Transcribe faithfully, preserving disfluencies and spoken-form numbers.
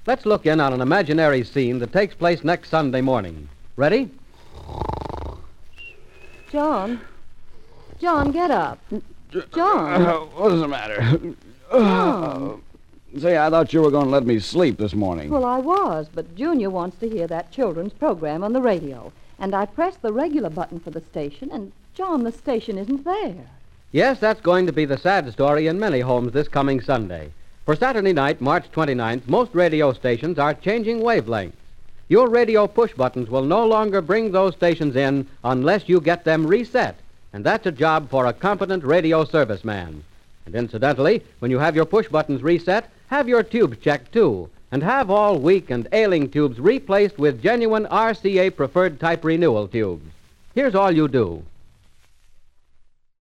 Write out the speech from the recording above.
Let's look in on an imaginary scene that takes place next Sunday morning. Ready? John. John, get up. John. Uh, what's the matter? John. Say, I thought you were going to let me sleep this morning. Well, I was, but Junior wants to hear that children's program on the radio. And I pressed the regular button for the station, and, John, the station isn't there. Yes, that's going to be the sad story in many homes this coming Sunday. For Saturday night, March twenty-ninth, most radio stations are changing wavelengths. Your radio push buttons will no longer bring those stations in unless you get them reset. And that's a job for a competent radio serviceman. And incidentally, when you have your push buttons reset, have your tubes checked, too. And have all weak and ailing tubes replaced with genuine R C A preferred type renewal tubes. Here's all you do.